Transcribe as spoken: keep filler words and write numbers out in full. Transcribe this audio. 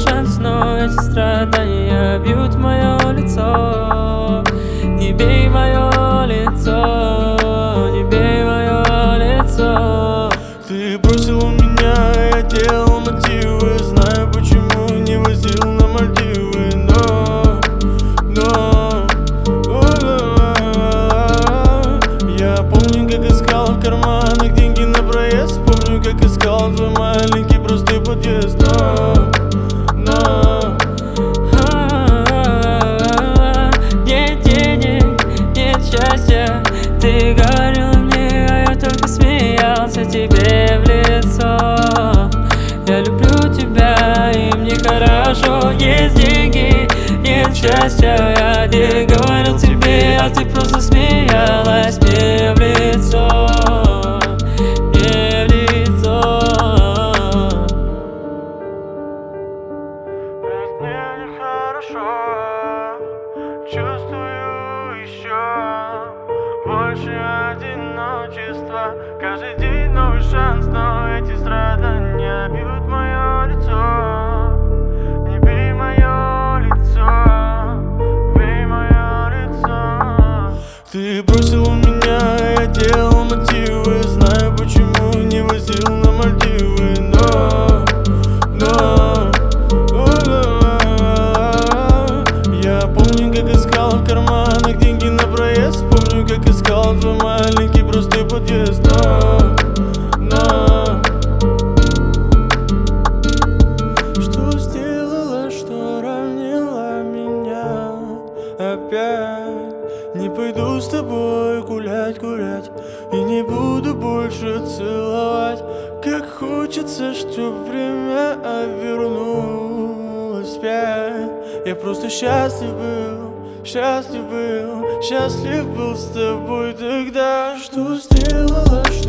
шанс, но эти страдания бьют мое лицо. Не бей мое лицо, не бей мое лицо. Ты бросил меня, я делал мотивы. Знаю почему, не возил на Мальдивы. Но, но я помню, как искал в карманах деньги на проезд. Помню, как искал твой маленький простой подъезд. Но, но нет денег, нет счастья. Ты говорил мне, а я только смеялся тебе в лицо. Я люблю тебя, и мне хорошо. Есть деньги, нет счастья. Я не говорил тебе, а ты просто смеялась мне в лицо. Мне в лицо. ведь мне нехорошо. Чувствую еще больше одиночества. Каждый день новый шанс, но эти страдания бьют мое лицо. Не бей мое лицо, бей мое лицо. Ты бросил меня, я делал мотивы. Знаю почему, не возил на Мальдивы. Но, но я помню, как искал в карманах деньги на проезд. Помню, как искал твой маленький простой подъезд. Но, но что сделала, что ранила меня опять? Не пойду с тобой гулять, гулять, и не буду больше целовать. Как хочется, чтоб время вернулось опять. Я просто счастлив был, счастлив был, счастлив был с тобой тогда. Что сделала,